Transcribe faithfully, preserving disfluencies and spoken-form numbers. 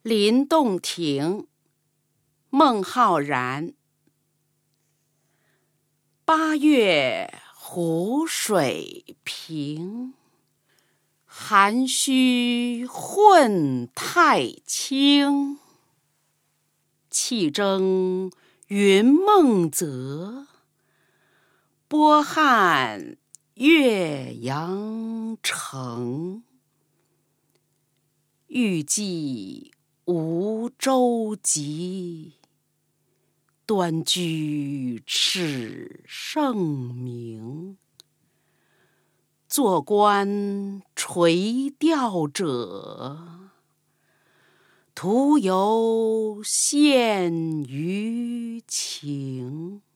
林洞庭，孟浩然。八月湖水平，涵虚混太清。气蒸云梦泽，波撼岳阳城。欲济无舟楫，端居耻圣明。坐观垂钓者，徒犹羡鱼情。